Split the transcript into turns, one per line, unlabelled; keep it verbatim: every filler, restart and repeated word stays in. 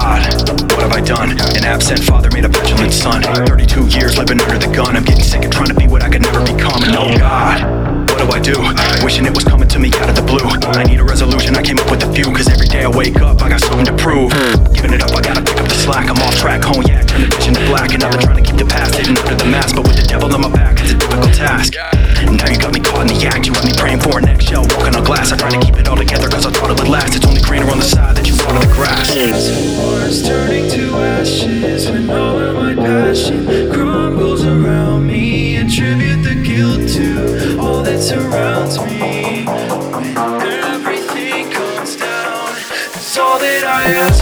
God, what have I done? An absent father made a petulant son. Thirty-two years living under the gun. I'm getting sick of trying to be what I could never become. And oh God, what do I do? Wishing it was coming to me out of the blue. I need a resolution, I came up with a few. Cause every day I wake up, I got something to prove. Giving it up, I gotta pick up the slack. I'm off track, home, yeah, turn the vision to black. And I've been trying to keep the past hidden under the mask. But with the devil on my back, it's a difficult task. Now you got me caught in the act. You got me praying for an eggshell, walking on glass. I try to keep it all together cause I thought it would last. It's only greener on the side that you fall in the grass.
Wars turning to ashes when all of my passion crumbles around me. Attribute the guilt to all that surrounds me. When everything comes down, that's all that I ask